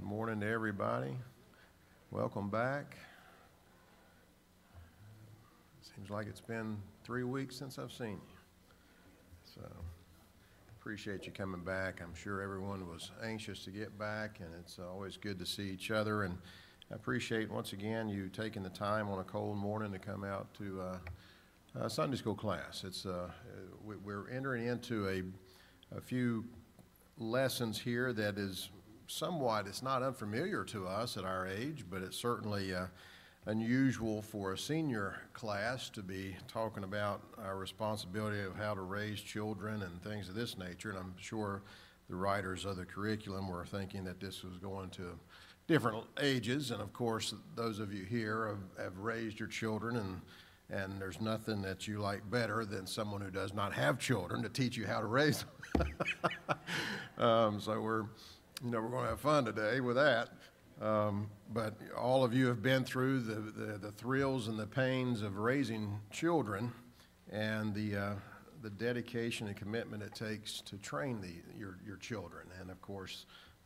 morning to everybody. Welcome back. Seems like it's been 3 weeks since I've seen you. So appreciate you coming back. I'm sure everyone was anxious to get back, and it's always good to see each other. And I appreciate, once again, you taking the time on a cold morning to come out to Sunday school class. We're entering into a few lessons here that is somewhat, it's not unfamiliar to us at our age, but it's certainly unusual for a senior class to be talking about our responsibility of how to raise children and things of this nature. And I'm sure the writers of the curriculum were thinking that this was going to different ages. And of course, those of you here have raised your children, and there's nothing that you like better than someone who does not have children to teach you how to raise them. So we're going to have fun today with that. But all of you have been through the thrills and the pains of raising children, and the dedication and commitment it takes to train your children. And of course,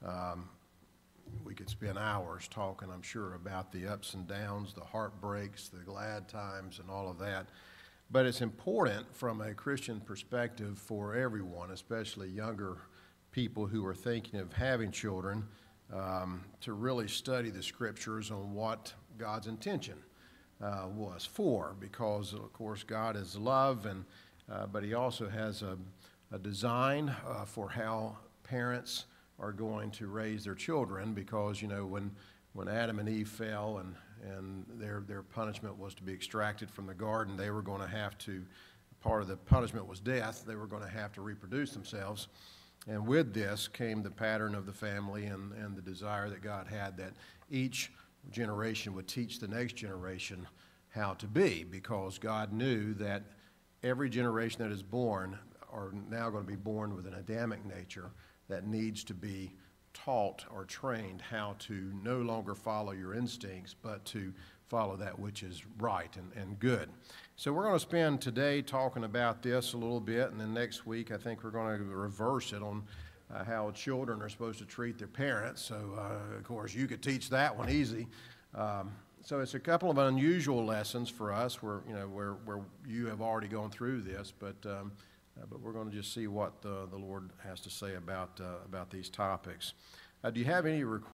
we could spend hours talking, I'm sure, about the ups and downs, the heartbreaks, the glad times, and all of that. But it's important from a Christian perspective for everyone, especially younger people who are thinking of having children, to really study the scriptures on what God's intention was for, because of course God is love, but he also has a design for how parents are going to raise their children, because when Adam and Eve fell and their punishment was to be extracted from the garden, they were going to have to, part of the punishment was death, they were going to have to reproduce themselves. And with this came the pattern of the family and the desire that God had that each generation would teach the next generation how to be, because God knew that every generation that is born are now going to be born with an Adamic nature that needs to be taught or trained how to no longer follow your instincts, but to follow that which is right and good. So we're going to spend today talking about this a little bit, and then next week I think we're going to reverse it on how children are supposed to treat their parents. So of course you could teach that one easy. So it's a couple of unusual lessons for us where you have already gone through this, but we're going to just see what the Lord has to say about these topics. Do you have any requests?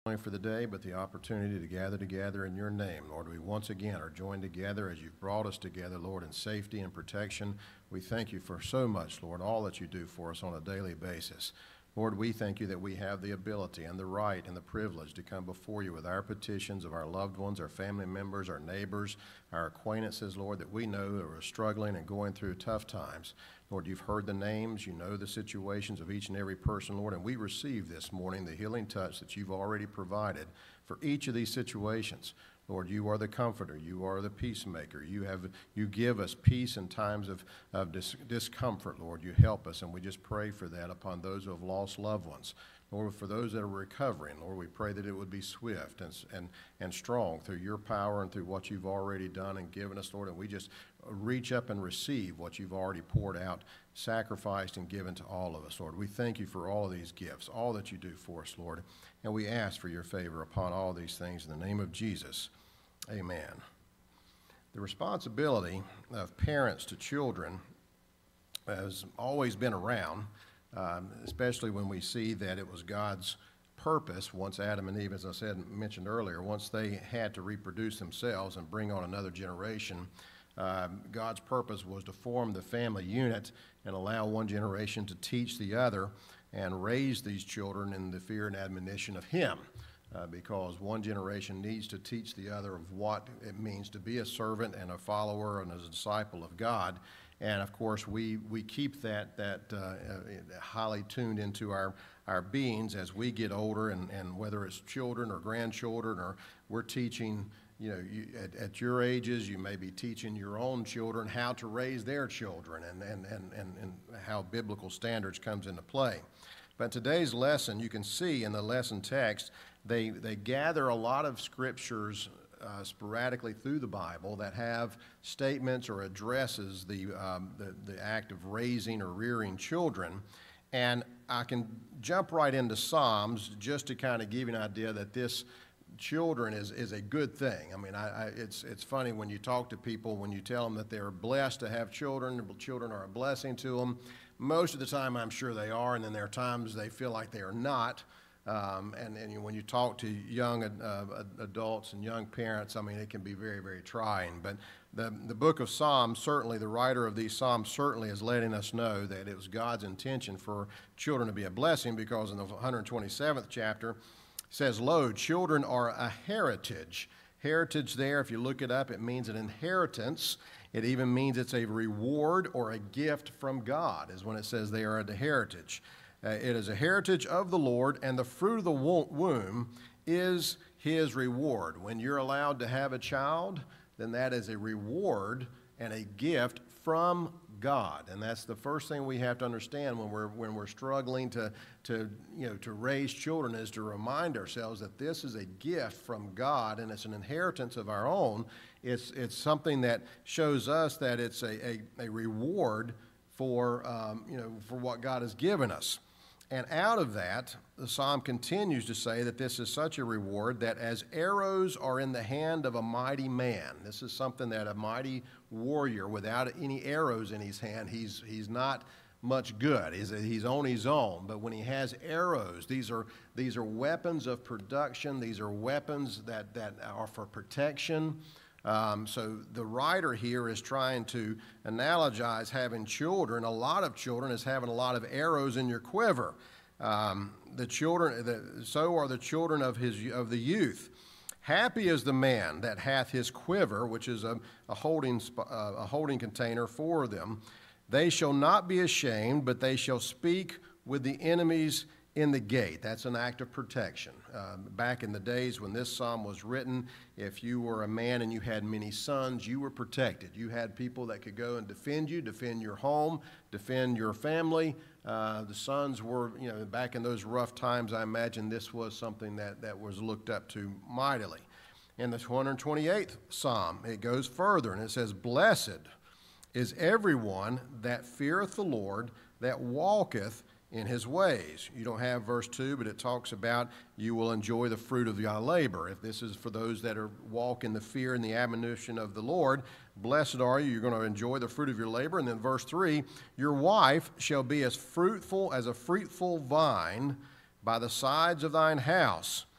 for the day, but the opportunity to gather together in your name. Lord, we once again are joined together as you've brought us together, Lord, in safety and protection. We thank you for so much, Lord, all that you do for us on a daily basis. Lord, we thank you that we have the ability and the right and the privilege to come before you with our petitions of our loved ones, our family members, our neighbors, our acquaintances, Lord, that we know are struggling and going through tough times. Lord, you've heard the names, you know the situations of each and every person, Lord, and we receive this morning the healing touch that you've already provided for each of these situations. Lord, you are the comforter, you are the peacemaker, you give us peace in times of discomfort, Lord. You help us, and we just pray for that upon those who have lost loved ones. Lord, for those that are recovering, Lord, we pray that it would be swift and strong through your power and through what you've already done and given us, Lord, and we just reach up and receive what you've already poured out, sacrificed, and given to all of us, Lord. We thank you for all of these gifts, all that you do for us, Lord, and we ask for your favor upon all these things in the name of Jesus. Amen. The responsibility of parents to children has always been around, especially when we see that it was God's purpose once Adam and Eve, as I mentioned earlier, once they had to reproduce themselves and bring on another generation, God's purpose was to form the family unit and allow one generation to teach the other and raise these children in the fear and admonition of Him. Because one generation needs to teach the other of what it means to be a servant and a follower and as a disciple of God. And of course, we keep that highly tuned into our beings as we get older, and whether it's children or grandchildren, or we're teaching, you know, at your ages, you may be teaching your own children how to raise their children and how biblical standards comes into play. But today's lesson, you can see in the lesson text, they gather a lot of scriptures sporadically through the Bible that have statements or addresses the act of raising or rearing children. And I can jump right into Psalms just to kind of give you an idea that this children is a good thing. I mean, it's funny when you talk to people, when you tell them that they're blessed to have children, children are a blessing to them. Most of the time, I'm sure they are, and then there are times they feel like they are not. And when you talk to young adults and young parents, I mean, it can be very, very trying. But the book of Psalms, certainly the writer of these Psalms certainly is letting us know that it was God's intention for children to be a blessing, because in the 127th chapter, it says, "Lo, children are a heritage." Heritage there, if you look it up, it means an inheritance. It even means it's a reward or a gift from God, is when it says they are a heritage. It is a heritage of the Lord, and the fruit of the womb is His reward. When you're allowed to have a child, then that is a reward and a gift from God. And that's the first thing we have to understand when we're struggling to raise children, is to remind ourselves that this is a gift from God, and it's an inheritance of our own. It's something that shows us that it's a reward for what God has given us. And out of that, the psalm continues to say that this is such a reward that as arrows are in the hand of a mighty man. This is something that a mighty warrior without any arrows in his hand, he's not much good. He's on his own. But when he has arrows, these are weapons of production. These are weapons that are for protection. So the writer here is trying to analogize having children, a lot of children, as having a lot of arrows in your quiver. So are the children of the youth. Happy is the man that hath his quiver, which is a holding container for them. They shall not be ashamed, but they shall speak with the enemies in the gate. That's an act of protection. Back in the days when this psalm was written, if you were a man and you had many sons, you were protected. You had people that could go and defend you, defend your home, defend your family. The sons were, back in those rough times, I imagine this was something that was looked up to mightily. In the 128th psalm, it goes further, and it says, "Blessed is everyone that feareth the Lord, that walketh in his ways." You don't have verse 2, but it talks about you will enjoy the fruit of thy labor. If this is for those that walk in the fear and the admonition of the Lord, blessed are you. You're going to enjoy the fruit of your labor. And then verse 3, "Your wife shall be as fruitful as a fruitful vine by the sides of thine house,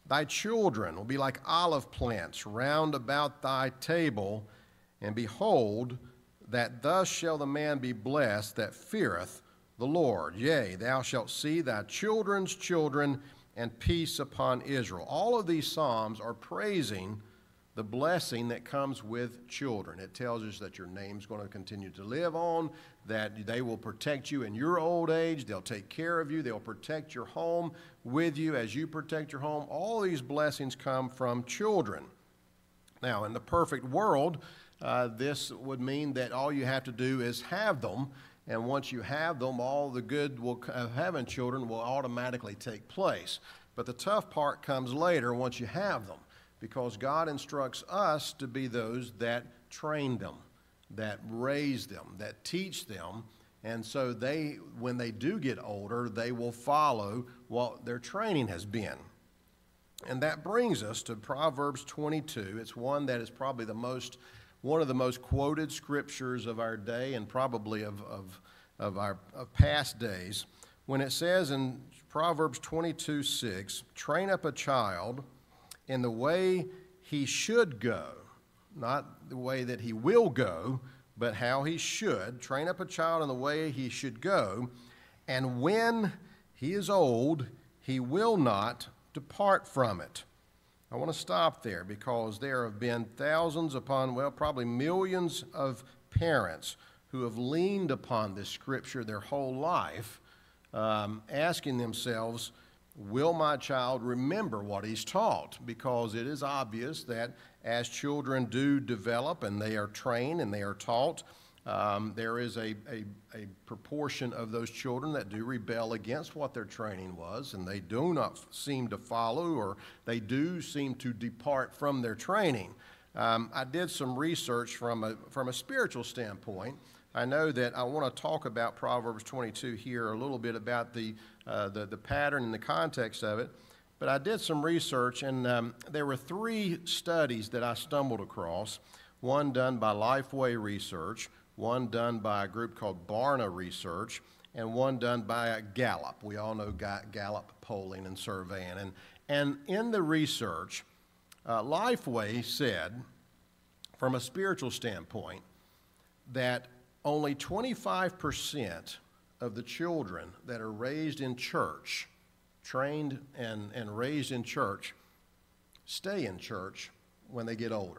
Thy children will be like olive plants round about thy table, and behold, that thus shall the man be blessed that feareth the Lord. Yea, thou shalt see thy children's children, and peace upon Israel. All of these Psalms are praising the blessing that comes with children. It tells us that your name's going to continue to live on, that they will protect you in your old age, they'll take care of you, they'll protect your home with you as you protect your home. All these blessings come from children. Now, in the perfect world, this would mean that all you have to do is have them, and once you have them, all the good of having children will automatically take place. But the tough part comes later once you have them, because God instructs us to be those that train them, that raise them, that teach them, and so when they do get older, they will follow what their training has been. And that brings us to Proverbs 22. It's one that is probably one of the most quoted scriptures of our day and probably of past days, when it says in Proverbs 22:6, train up a child in the way he should go, not the way that he will go, but how he should. Train up a child in the way he should go, and when he is old, he will not depart from it. I want to stop there because there have been thousands upon, well, probably millions of parents who have leaned upon this scripture their whole life, asking themselves, will my child remember what he's taught? Because it is obvious that as children do develop and they are trained and they are taught, there is a proportion of those children that do rebel against what their training was, and they do not seem to follow, or they do seem to depart from their training. I did some research from a spiritual standpoint. I know that I want to talk about Proverbs 22 here a little bit about the pattern and the context of it, but I did some research, and there were 3 studies that I stumbled across, one done by Lifeway Research, one done by a group called Barna Research, and one done by Gallup. We all know Gallup polling and surveying. And in the research, Lifeway said, from a spiritual standpoint, that only 25% of the children that are raised in church, trained and raised in church, stay in church when they get older.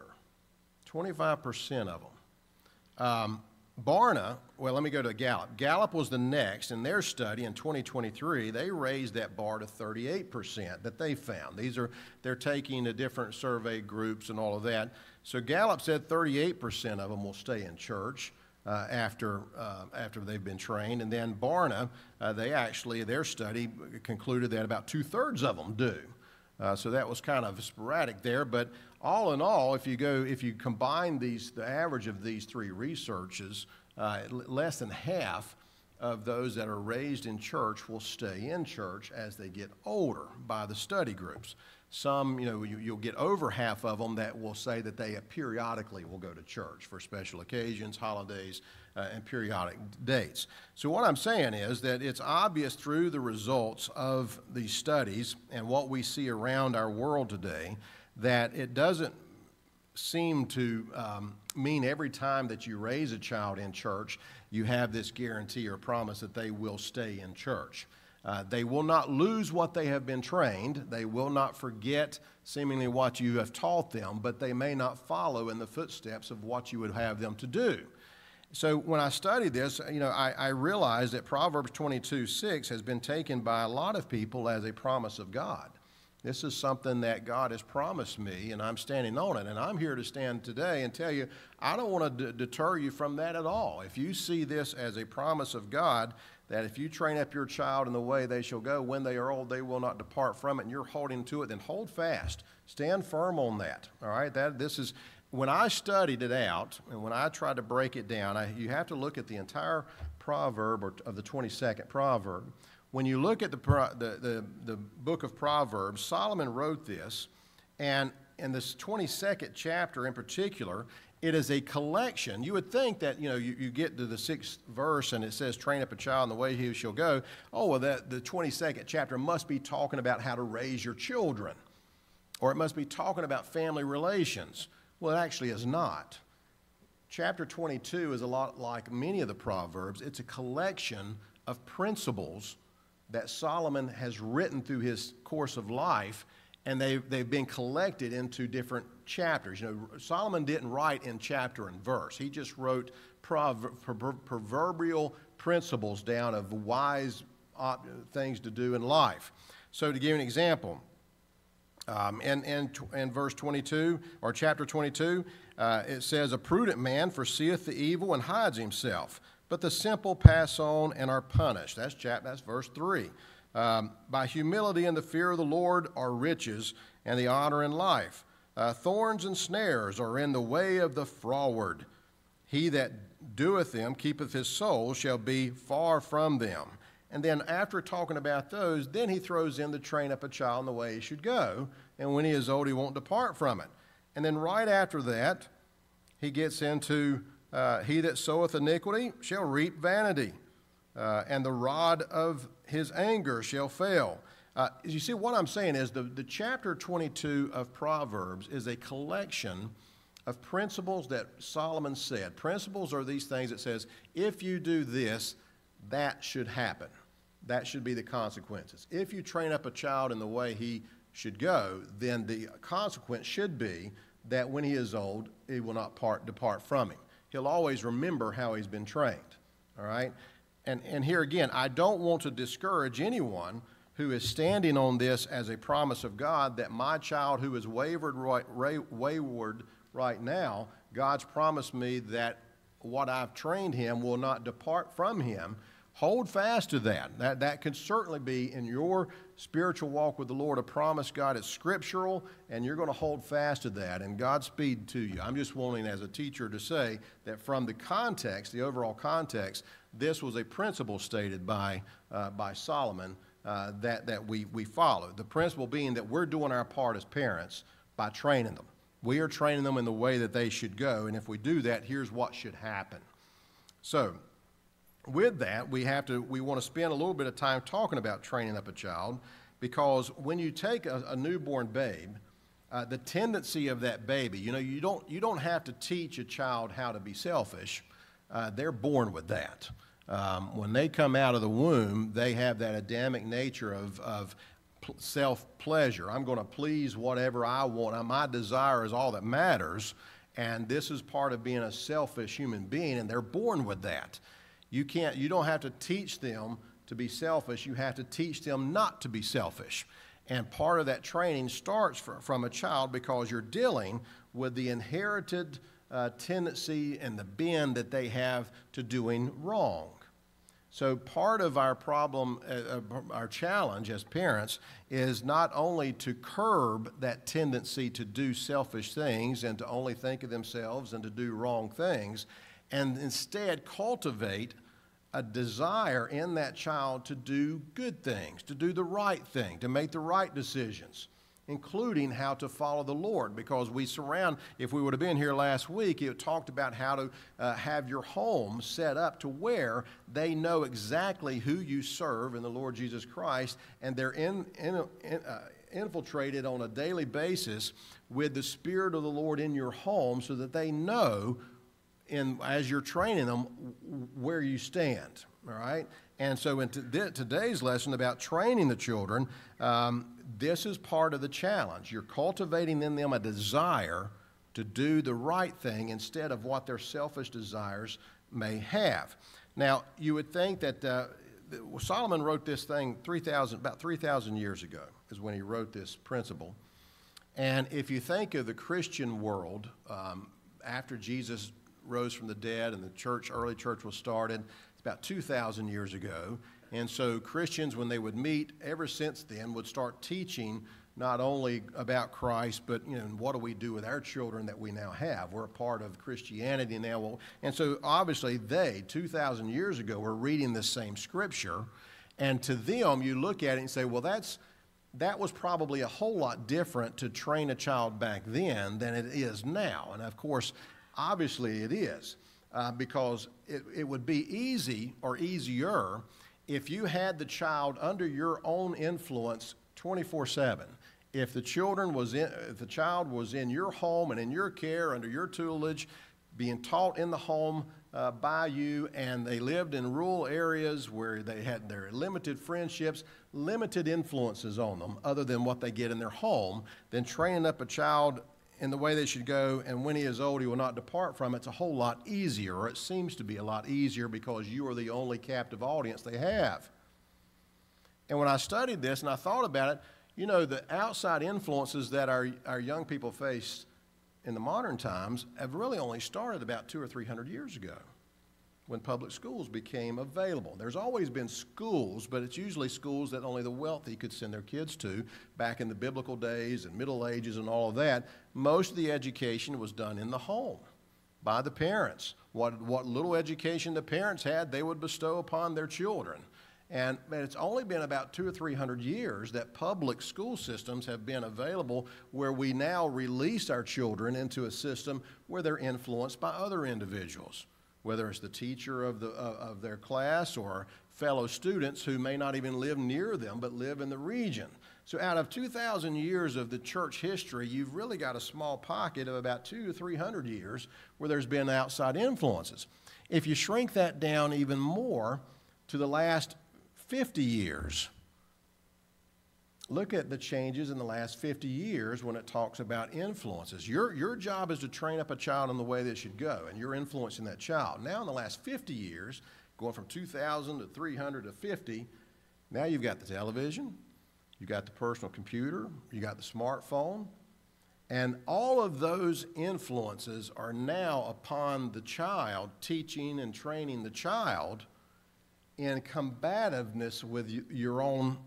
25% of them. Barna, well, let me go to Gallup. Gallup was the next. In their study in 2023, they raised that bar to 38% that they found. They're taking the different survey groups and all of that. So Gallup said 38% of them will stay in church after they've been trained. And then Barna, their study concluded that about 2/3 of them do. So that was kind of sporadic there, but all in all, if you combine the average of these 3 researches, less than half of those that are raised in church will stay in church as they get older by the study groups. Some, you'll get over half of them that will say that they periodically will go to church for special occasions, holidays, and periodic dates. So what I'm saying is that it's obvious through the results of these studies and what we see around our world today that it doesn't seem to mean every time that you raise a child in church, you have this guarantee or promise that they will stay in church. They will not lose what they have been trained. They will not forget seemingly what you have taught them, but they may not follow in the footsteps of what you would have them to do. So when I studied this, I realized that Proverbs 22:6 has been taken by a lot of people as a promise of God. This is something that God has promised me, and I'm standing on it. And I'm here to stand today and tell you, I don't want to deter you from that at all. If you see this as a promise of God, that if you train up your child in the way they shall go, when they are old, they will not depart from it, and you're holding to it, then hold fast. Stand firm on that, all right? When I studied it out, and when I tried to break it down, you have to look at the entire proverb of the 22nd proverb. When you look at the book of Proverbs, Solomon wrote this, and in this 22nd chapter in particular, it is a collection. You would think that, you get to the 6th verse and it says, train up a child in the way he shall go. Oh, well, the 22nd chapter must be talking about how to raise your children. or it must be talking about family relations. Well, it actually is not. Chapter 22 is a lot like many of the Proverbs. It's a collection of principles that Solomon has written through his course of life, and they've been collected into different chapters. You know, Solomon didn't write in chapter and verse. He just wrote proverbial principles down of wise things to do in life. So to give you an example, in verse 22, or chapter 22, it says, "A prudent man foreseeth the evil and hides himself, but the simple pass on and are punished." That's verse 3. "By humility and the fear of the Lord are riches, and the honor in life. Thorns and snares are in the way of the froward. He that doeth them keepeth his soul, shall be far from them." And then after talking about those, then he throws in the train up a child in the way he should go, and when he is old, he won't depart from it. And then right after that, he gets into, "He that soweth iniquity shall reap vanity, and the rod of his anger shall fail." You see, what I'm saying is the chapter 22 of Proverbs is a collection of principles that Solomon said. Principles are these things that says, if you do this, that should happen. That should be the consequences. If you train up a child in the way he should go, then the consequence should be that when he is old, he will not depart from him. He'll always remember how he's been trained, all right? And here again, I don't want to discourage anyone who is standing on this as a promise of God that my child who is wayward right now, God's promised me that what I've trained him will not depart from him. Hold fast to that. That can certainly be in your spiritual walk with the Lord a promise God is scriptural, and you're going to hold fast to that, and Godspeed to you. I'm just wanting as a teacher to say that from the context, the overall context, this was a principle stated by Solomon that we follow. The principle being that we're doing our part as parents by training them. We are training them in the way that they should go, and if we do that, here's what should happen. So, with that, we want to spend a little bit of time talking about training up a child, because when you take a newborn babe, the tendency of that baby, you don't have to teach a child how to be selfish. They're born with that. When they come out of the womb, they have that Adamic nature of self-pleasure. I'm going to please whatever I want. My desire is all that matters, and this is part of being a selfish human being, and they're born with that. You don't have to teach them to be selfish. You have to teach them not to be selfish. And part of that training starts from a child, because you're dealing with the inherited tendency and the bend that they have to doing wrong. So part of our problem, our challenge as parents, is not only to curb that tendency to do selfish things and to only think of themselves and to do wrong things, and instead cultivate a desire in that child to do good things, to do the right thing, to make the right decisions, including how to follow the Lord. Because if we would have been here last week, it talked about how to have your home set up to where they know exactly who you serve in the Lord Jesus Christ, and they're infiltrated on a daily basis with the Spirit of the Lord in your home, so that they know as you're training them where you stand, all right? And so in today's lesson about training the children, this is part of the challenge. You're cultivating in them a desire to do the right thing instead of what their selfish desires may have. Now, you would think that Solomon wrote this thing about 3,000 years ago is when he wrote this principle. And if you think of the Christian world, after Jesus rose from the dead and the early church was started, it's about 2,000 years ago. And so Christians, when they would meet ever since then, would start teaching not only about Christ, but what do we do with our children that we now have? We're a part of Christianity now. And so obviously 2,000 years ago, were reading this same scripture. And to them, you look at it and say, well, that was probably a whole lot different to train a child back then than it is now. And of course, obviously it is, because it would be easy or easier if you had the child under your own influence 24/7. if the child was in your home and in your care, under your tutelage, being taught in the home by you, and they lived in rural areas where they had their limited friendships, limited influences on them other than what they get in their home, then training up a child in the way they should go, and when he is old, he will not depart from it. It's a whole lot easier, or it seems to be a lot easier, because you are the only captive audience they have. And when I studied this and I thought about it, you know, the outside influences that our young people face in the modern times have really only started about 200 or 300 years ago, when public schools became available. There's always been schools, but it's usually schools that only the wealthy could send their kids to. Back in the biblical days and Middle Ages and all of that, most of the education was done in the home by the parents. What little education the parents had, they would bestow upon their children. And it's only been about 200 or 300 years that public school systems have been available, where we now release our children into a system where they're influenced by other individuals, whether it's the teacher of their class or fellow students who may not even live near them but live in the region. So out of 2,000 years of the church history, you've really got a small pocket of about 200 to 300 years where there's been outside influences. If you shrink that down even more to the last 50 years, look at the changes in the last 50 years when it talks about influences. Your job is to train up a child in the way they should go, and you're influencing that child. Now in the last 50 years, going from 2,000 to 300 to 50, now you've got the television, you've got the personal computer, you got the smartphone, and all of those influences are now upon the child, teaching and training the child in combativeness with your own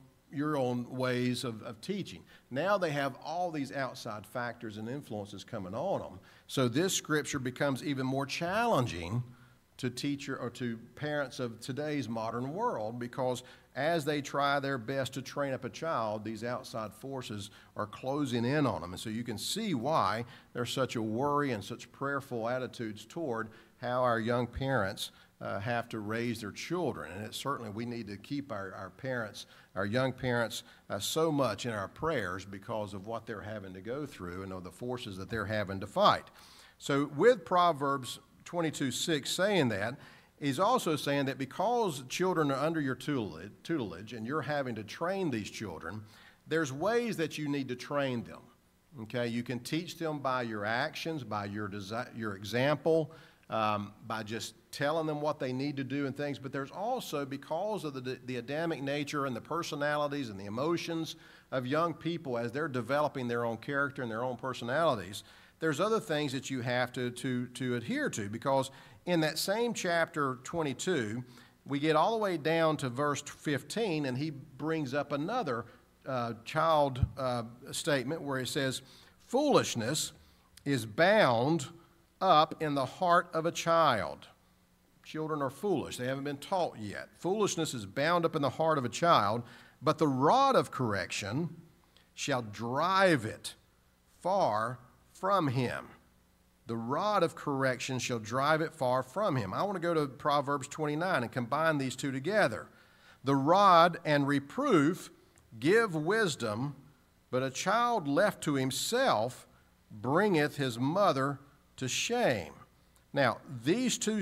ways of teaching. Now they have all these outside factors and influences coming on them. So this scripture becomes even more challenging to teacher or to parents of today's modern world, because as they try their best to train up a child, these outside forces are closing in on them. And so you can see why there's such a worry and such prayerful attitudes toward how our young parents have to raise their children. And certainly we need to keep our parents, our young parents, so much in our prayers because of what they're having to go through and of the forces that they're having to fight. So with Proverbs 22:6 saying that, he's also saying that because children are under your tutelage and you're having to train these children, there's ways that you need to train them. Okay, you can teach them by your actions, by your example, by just telling them what they need to do and things. But there's also, because of the Adamic nature and the personalities and the emotions of young people as they're developing their own character and their own personalities, there's other things that you have to adhere to. Because in that same chapter 22, we get all the way down to verse 15, and he brings up another child statement where he says, "Foolishness is bound up in the heart of a child." Children are foolish. They haven't been taught yet. Foolishness is bound up in the heart of a child, but the rod of correction shall drive it far from him. The rod of correction shall drive it far from him. I want to go to Proverbs 29 and combine these two together. The rod and reproof give wisdom, but a child left to himself bringeth his mother to shame. Now, these two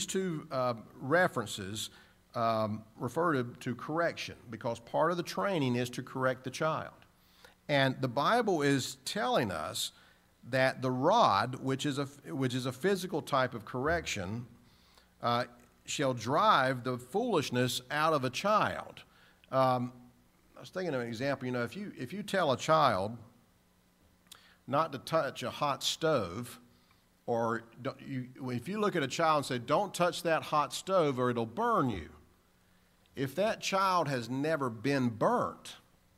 references refer to correction, because part of the training is to correct the child. And the Bible is telling us that the rod, which is a physical type of correction, shall drive the foolishness out of a child. I was thinking of an example. You know, if you tell a child not to touch a hot stove, or if you look at a child and say, "Don't touch that hot stove or it'll burn you," if that child has never been burnt,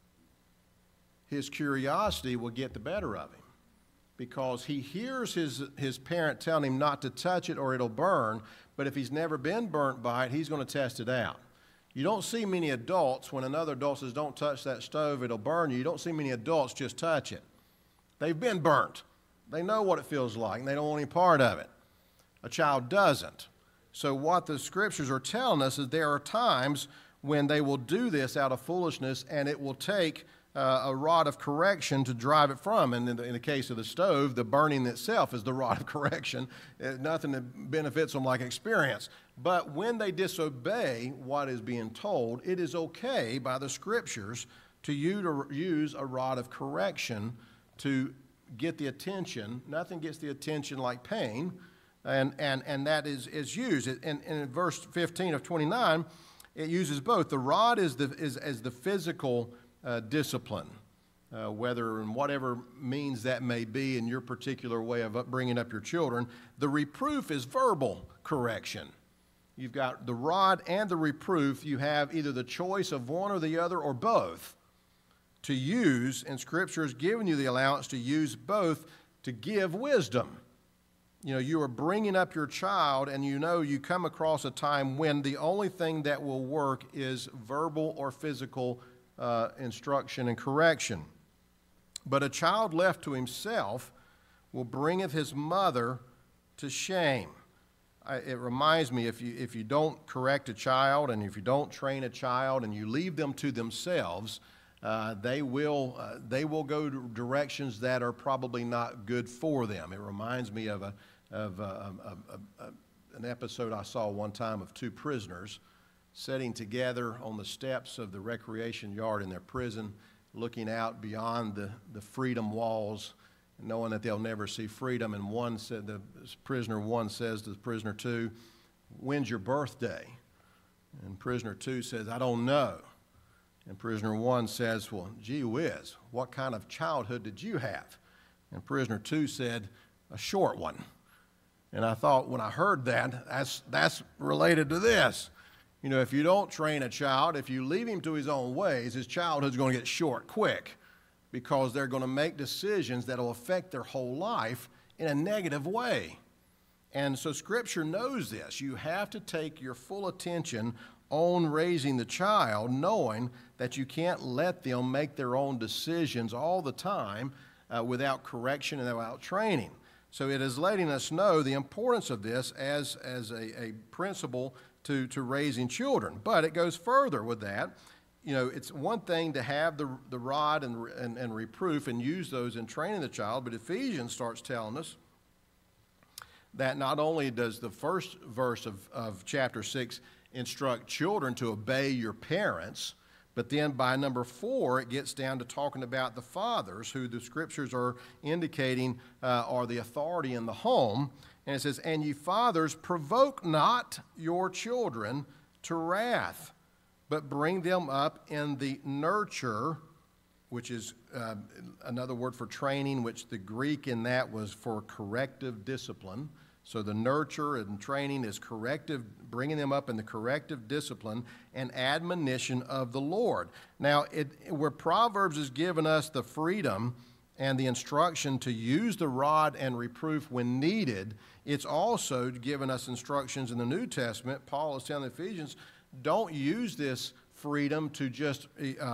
his curiosity will get the better of him, because he hears his parent telling him not to touch it or it'll burn, but if he's never been burnt by it, he's going to test it out. You don't see many adults, when another adult says, "Don't touch that stove, it'll burn you," you don't see many adults just touch it. They've been burnt. They know what it feels like, and they don't want any part of it. A child doesn't. So what the scriptures are telling us is there are times when they will do this out of foolishness, and it will take a rod of correction to drive it from. And in the case of the stove, the burning itself is the rod of correction. Nothing that benefits them like experience. But when they disobey what is being told, it is okay by the Scriptures to use a rod of correction to get the attention. Nothing gets the attention like pain, and that is used. And in verse 15 of 29, it uses both. The rod is the physical discipline, whether in whatever means that may be in your particular way of bringing up your children. The reproof is verbal correction. You've got the rod and the reproof. You have either the choice of one or the other or both to use, and Scripture has given you the allowance to use both to give wisdom. You know, you are bringing up your child, and you know you come across a time when the only thing that will work is verbal or physical instruction and correction. But a child left to himself will bringeth his mother to shame. It reminds me, if you don't correct a child and if you don't train a child and you leave them to themselves, they will go directions that are probably not good for them. It reminds me of an episode I saw one time of two prisoners sitting together on the steps of the recreation yard in their prison, looking out beyond the freedom walls, knowing that they'll never see freedom. And one said, the prisoner one says to the prisoner two, "When's your birthday?" And prisoner two says, "I don't know." And prisoner one says, "Well, gee whiz, what kind of childhood did you have?" And prisoner two said, "A short one." And I thought, when I heard that, that's related to this. You know, if you don't train a child, if you leave him to his own ways, his childhood's going to get short quick, because they're going to make decisions that will affect their whole life in a negative way. And so Scripture knows this. You have to take your full attention on raising the child, knowing that you can't let them make their own decisions all the time without correction and without training. So it is letting us know the importance of this as a principle to raising children. But it goes further with that. You know, it's one thing to have the rod and reproof and use those in training the child, but Ephesians starts telling us that not only does the first verse of chapter 6 instruct children to obey your parents, but then by number 4, it gets down to talking about the fathers, who the Scriptures are indicating are the authority in the home. And it says, "And ye fathers, provoke not your children to wrath, but bring them up in the nurture," which is another word for training, which the Greek in that was for corrective discipline. So the nurture and training is corrective, bringing them up in the corrective discipline and admonition of the Lord. Now, where Proverbs has given us the freedom and the instruction to use the rod and reproof when needed, it's also given us instructions in the New Testament. Paul is telling the Ephesians, don't use this freedom to just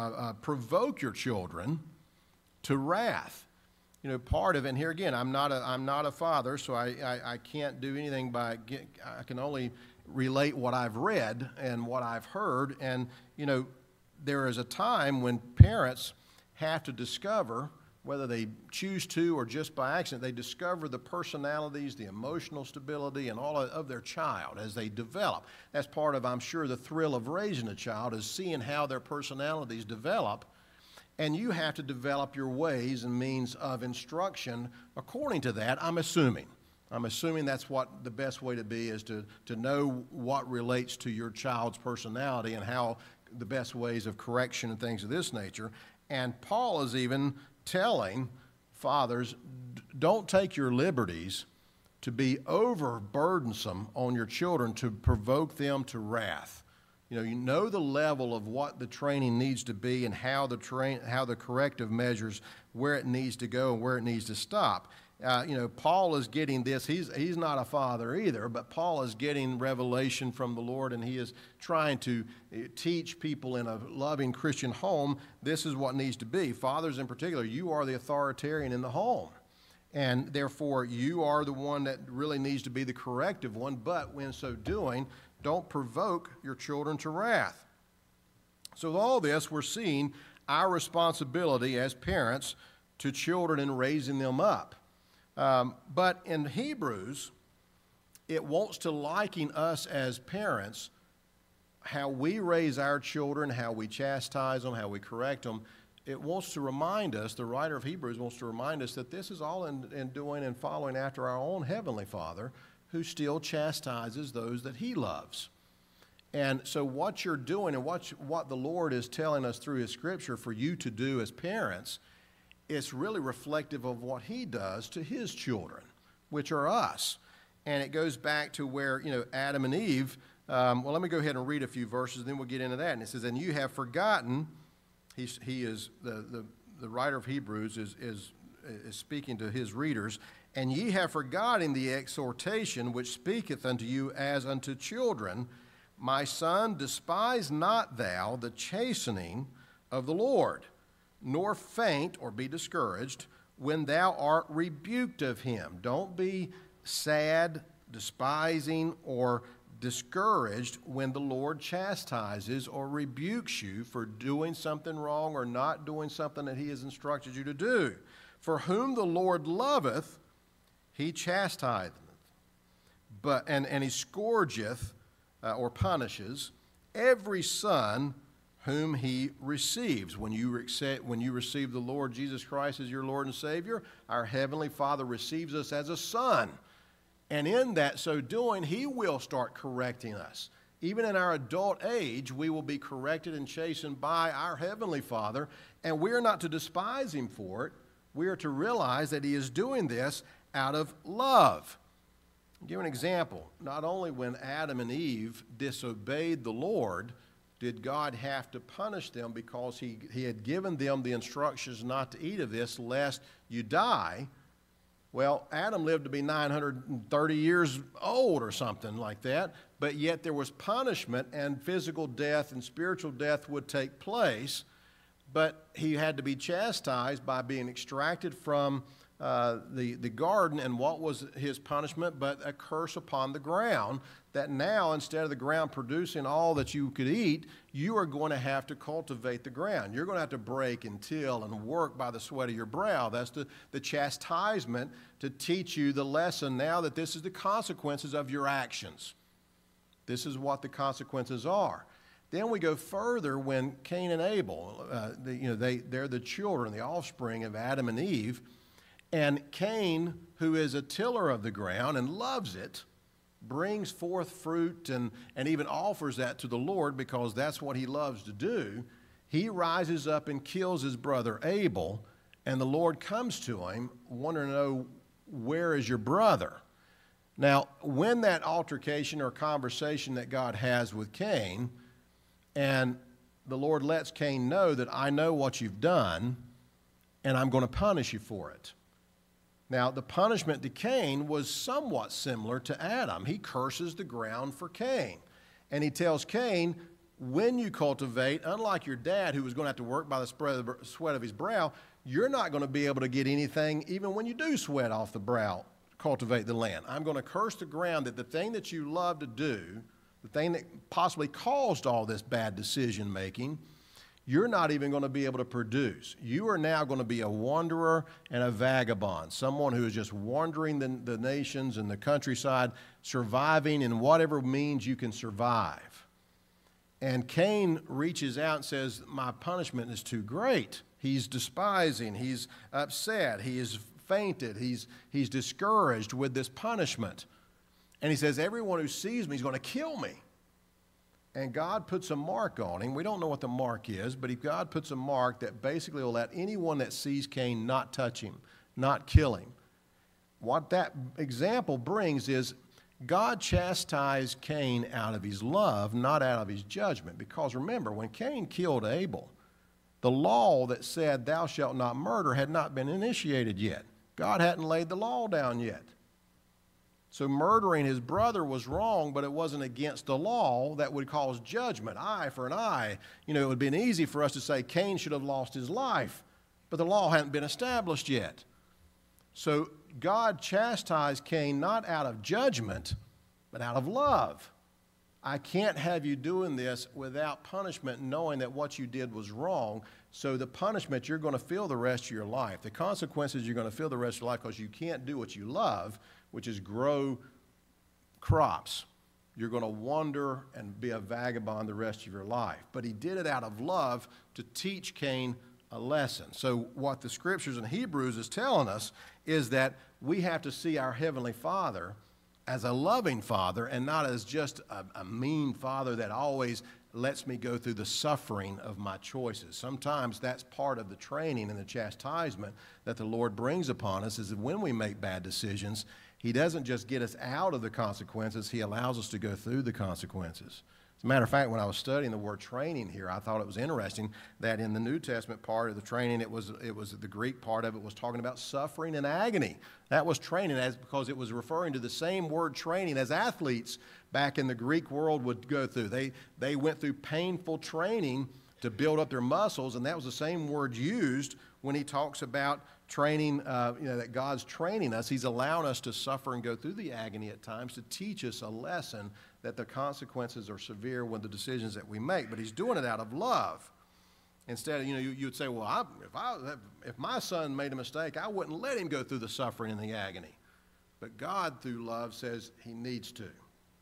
provoke your children to wrath. You know, part of it, and here again, I'm not a father, so I can't do anything I can only relate what I've read and what I've heard. And, you know, there is a time when parents have to discover, whether they choose to or just by accident, they discover the personalities, the emotional stability, and all of their child as they develop. That's part of, I'm sure, the thrill of raising a child, is seeing how their personalities develop. And you have to develop your ways and means of instruction according to that, I'm assuming. I'm assuming that's what the best way to be is to know what relates to your child's personality and how the best ways of correction and things of this nature. And Paul is even telling fathers, don't take your liberties to be overburdensome on your children to provoke them to wrath. You know the level of what the training needs to be and how the corrective measures, where it needs to go and where it needs to stop. You know, Paul is getting this. He's not a father either, but Paul is getting revelation from the Lord, and he is trying to teach people in a loving Christian home, this is what needs to be. Fathers in particular, you are the authoritarian in the home, and therefore you are the one that really needs to be the corrective one, but when so doing, don't provoke your children to wrath. So with all this, we're seeing our responsibility as parents to children and raising them up. But in Hebrews, it wants to liken us as parents, how we raise our children, how we chastise them, how we correct them. It wants to remind us, the writer of Hebrews wants to remind us that this is all in doing and following after our own Heavenly Father, who still chastises those that He loves. And so what you're doing and what the Lord is telling us through His Scripture for you to do as parents, it's really reflective of what He does to His children, which are us. And it goes back to where, Adam and Eve, well, let me go ahead and read a few verses, and then we'll get into that. And it says, and you have forgotten, the writer of Hebrews is speaking to his readers, and ye have forgotten the exhortation which speaketh unto you as unto children. My son, despise not thou the chastening of the Lord, nor faint or be discouraged when thou art rebuked of him. Don't be sad, despising, or discouraged when the Lord chastises or rebukes you for doing something wrong or not doing something that He has instructed you to do. For whom the Lord loveth, He chastiseth, and He scourgeth or punishes every son whom He receives. When you receive the Lord Jesus Christ as your Lord and Savior, our Heavenly Father receives us as a son. And in that so doing, He will start correcting us. Even in our adult age, we will be corrected and chastened by our Heavenly Father, and we are not to despise Him for it. We are to realize that He is doing this out of love. I'll give an example. Not only when Adam and Eve disobeyed the Lord, did God have to punish them because He had given them the instructions not to eat of this lest you die. Well, Adam lived to be 930 years old or something like that, but yet there was punishment and physical death and spiritual death would take place, but he had to be chastised by being extracted from the garden. And what was his punishment but a curse upon the ground, that now instead of the ground producing all that you could eat, you are going to have to cultivate the ground. You're going to have to break and till and work by the sweat of your brow. That's the chastisement to teach you the lesson now that this is the consequences of your actions. This is what the consequences are. Then we go further when Cain and Abel, they're the children, the offspring of Adam and Eve. And Cain, who is a tiller of the ground and loves it, brings forth fruit and even offers that to the Lord because that's what he loves to do. He rises up and kills his brother Abel, and the Lord comes to him wanting to know, where is your brother? Now, when that altercation or conversation that God has with Cain, and the Lord lets Cain know that I know what you've done, and I'm going to punish you for it. Now, the punishment to Cain was somewhat similar to Adam. He curses the ground for Cain. And he tells Cain, when you cultivate, unlike your dad who was going to have to work by the sweat of his brow, you're not going to be able to get anything even when you do sweat off the brow, cultivate the land. I'm going to curse the ground that the thing that you love to do, the thing that possibly caused all this bad decision making, you're not even going to be able to produce. You are now going to be a wanderer and a vagabond, someone who is just wandering the nations and the countryside, surviving in whatever means you can survive. And Cain reaches out and says, my punishment is too great. He's despising, he's upset, he is fainted, he's discouraged with this punishment. And he says, everyone who sees me is going to kill me. And God puts a mark on him. We don't know what the mark is, but if God puts a mark that basically will let anyone that sees Cain not touch him, not kill him. What that example brings is God chastised Cain out of his love, not out of his judgment. Because remember, when Cain killed Abel, the law that said thou shalt not murder had not been initiated yet. God hadn't laid the law down yet. So murdering his brother was wrong, but it wasn't against the law that would cause judgment. Eye for an eye. It would have been easy for us to say Cain should have lost his life, but the law hadn't been established yet. So God chastised Cain not out of judgment, but out of love. I can't have you doing this without punishment, knowing that what you did was wrong. So the punishment you're going to feel the rest of your life, the consequences you're going to feel the rest of your life because you can't do what you love, which is grow crops. You're going to wander and be a vagabond the rest of your life. But he did it out of love to teach Cain a lesson. So what the scriptures in Hebrews is telling us is that we have to see our Heavenly Father as a loving Father and not as just a mean Father that always lets me go through the suffering of my choices. Sometimes that's part of the training and the chastisement that the Lord brings upon us, is that when we make bad decisions, he doesn't just get us out of the consequences, he allows us to go through the consequences. As a matter of fact, when I was studying the word training here, I thought it was interesting that in the New Testament part of the training, it was the Greek part of it was talking about suffering and agony. That was training because it was referring to the same word training as athletes back in the Greek world would go through. They went through painful training to build up their muscles, and that was the same word used when he talks about training, that God's training us. He's allowing us to suffer and go through the agony at times to teach us a lesson that the consequences are severe when the decisions that we make. But he's doing it out of love. Instead, you would say, well, if my son made a mistake, I wouldn't let him go through the suffering and the agony. But God, through love, says he needs to.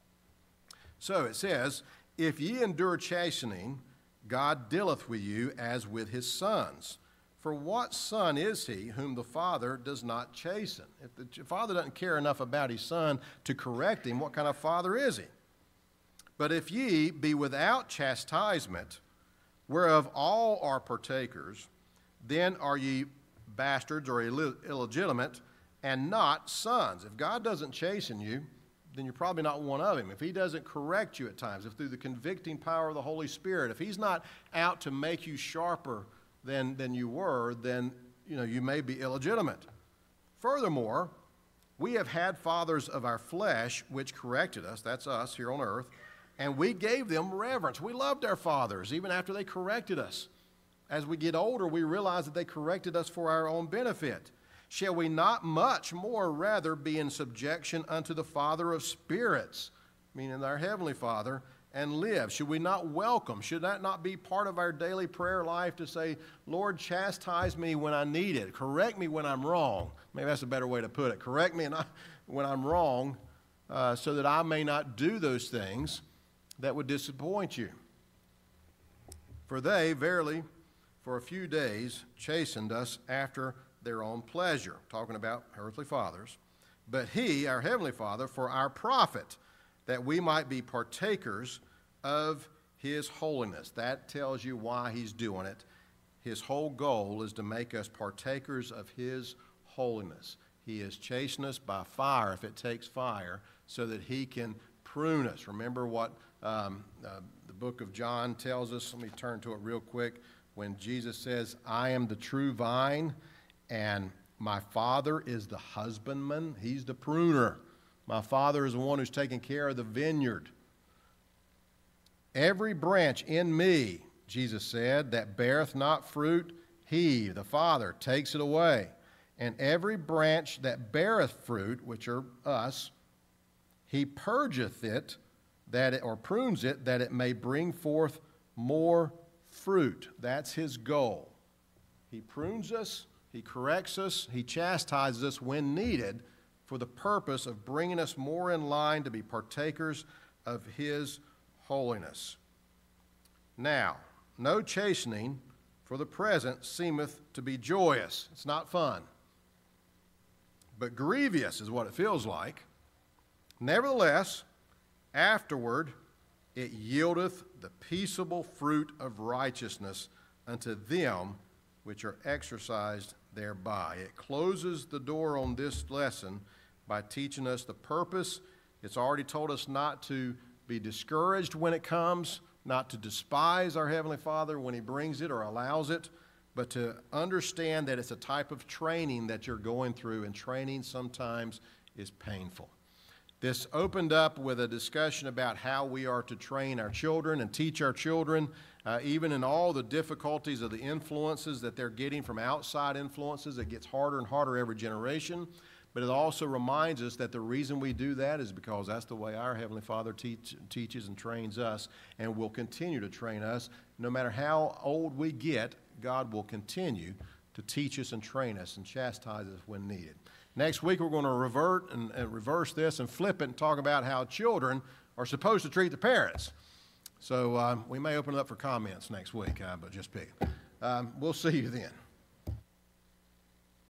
So it says, if ye endure chastening, God dealeth with you as with his sons. For what son is he whom the father does not chasten? If the father doesn't care enough about his son to correct him, what kind of father is he? But if ye be without chastisement, whereof all are partakers, then are ye bastards or illegitimate, and not sons. If God doesn't chasten you, then you're probably not one of him. If he doesn't correct you at times, if through the convicting power of the Holy Spirit, if he's not out to make you sharper than you were, then you may be illegitimate. Furthermore, we have had fathers of our flesh which corrected us, that's us here on earth, and we gave them reverence. We loved our fathers even after they corrected us. As we get older, we realize that they corrected us for our own benefit. Shall we not much more rather be in subjection unto the Father of spirits, meaning our Heavenly Father, and live? Should we not welcome? Should that not be part of our daily prayer life to say, Lord, chastise me when I need it. Correct me when I'm wrong. Maybe that's a better way to put it. Correct me when I'm wrong so that I may not do those things that would disappoint you. For they, verily, for a few days chastened us after their own pleasure, talking about earthly fathers. But he, our Heavenly Father, for our profit, that we might be partakers of his holiness. That tells you why he's doing it. His whole goal is to make us partakers of his holiness. He is chastening us by fire, if it takes fire, so that he can prune us. Remember what the book of John tells us? Let me turn to it real quick. When Jesus says, I am the true vine, and my Father is the husbandman. He's the pruner. My Father is the one who's taking care of the vineyard. Every branch in me, Jesus said, that beareth not fruit, he, the Father, takes it away. And every branch that beareth fruit, which are us, he purgeth it, or prunes it, that it may bring forth more fruit. That's his goal. He prunes us, he corrects us, he chastises us when needed for the purpose of bringing us more in line to be partakers of his holiness. Now, no chastening for the present seemeth to be joyous. It's not fun. But grievous is what it feels like. Nevertheless, afterward it yieldeth the peaceable fruit of righteousness unto them which are exercised thereby. It closes the door on this lesson by teaching us the purpose. It's already told us not to be discouraged when it comes, not to despise our Heavenly Father when he brings it or allows it, but to understand that it's a type of training that you're going through, and training sometimes is painful. This opened up with a discussion about how we are to train our children and teach our children, even in all the difficulties of the influences that they're getting from outside influences. It gets harder and harder every generation. but it also reminds us that the reason we do that is because that's the way our Heavenly Father teaches and trains us, and will continue to train us. No matter how old we get, God will continue to teach us and train us and chastise us when needed. Next week, we're going to revert and reverse this and flip it and talk about how children are supposed to treat the parents. So we may open it up for comments next week, but just pick. We'll see you then.